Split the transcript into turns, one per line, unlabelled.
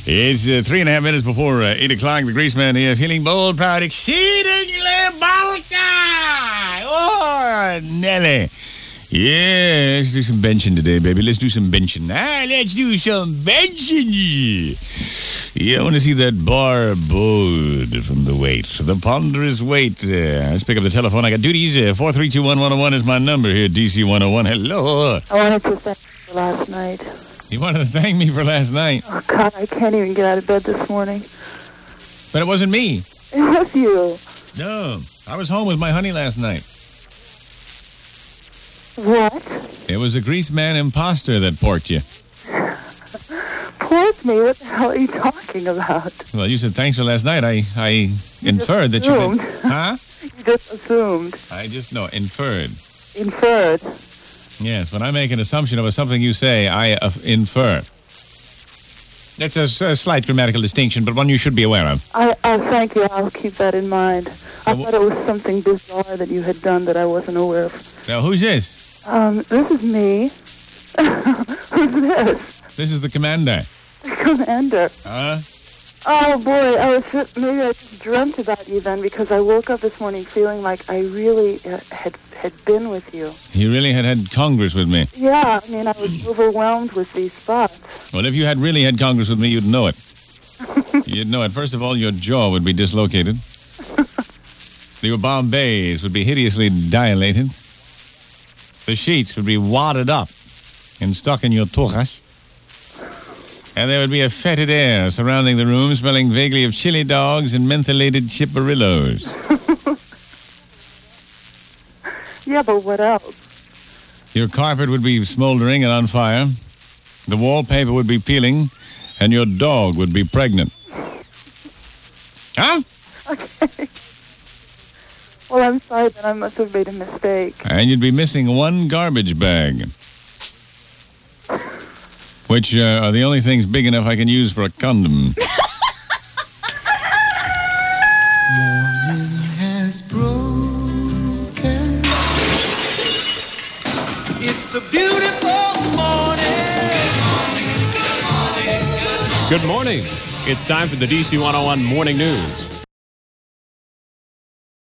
It's 3.5 minutes before 8 o'clock. The Greaseman here, feeling bold, proud, exceedingly bold. Oh, Nelly. Yeah, let's do some benching today, baby. Let's do some benching. Let's do some benching. Yeah, I want to see that bar bowed from the weight, the ponderous weight. Let's pick up the telephone. I got duties. 4321101 is my number here, DC 101. Hello.
I wanted to thank you for last night.
You wanted to thank me for last night?
Oh, God, I can't even get out of bed this morning.
But it wasn't me.
It was you.
No, I was home with my honey last night.
What?
It was a Greaseman imposter that porked you.
Porked me? What the hell are you talking about?
Well, you said thanks for last night. I inferred that you did. Huh?
You just assumed.
Inferred.
Inferred?
Yes, when I make an assumption about something you say, I infer. That's a slight grammatical distinction, but one you should be aware of.
Thank you. I'll keep that in mind. I thought it was something bizarre that you had done that I wasn't aware of.
Now, who's this?
This is me. Who's this?
This is the commander.
The commander.
Huh?
Oh, boy. Maybe I just dreamt about you then, because I woke up this morning feeling like I really had been with you.
You really had Congress with me?
Yeah, I mean, I was overwhelmed with these thoughts.
Well, if you had really had Congress with me, you'd know it. You'd know it. First of all, your jaw would be dislocated. Your Bombays would be hideously dilated. The sheets would be wadded up and stuck in your tojas. And there would be a fetid air surrounding the room, smelling vaguely of chili dogs and mentholated chipperillos.
Yeah, but what else?
Your carpet would be smoldering and on fire. The wallpaper would be peeling, and your dog would be pregnant. Huh?
Okay. Well, I'm sorry, but I must have made a mistake.
And you'd be missing one garbage bag, which are the only things big enough I can use for a condom.
Morning has broken. It's a beautiful morning.
Good morning. It's time for the DC 101 Morning News.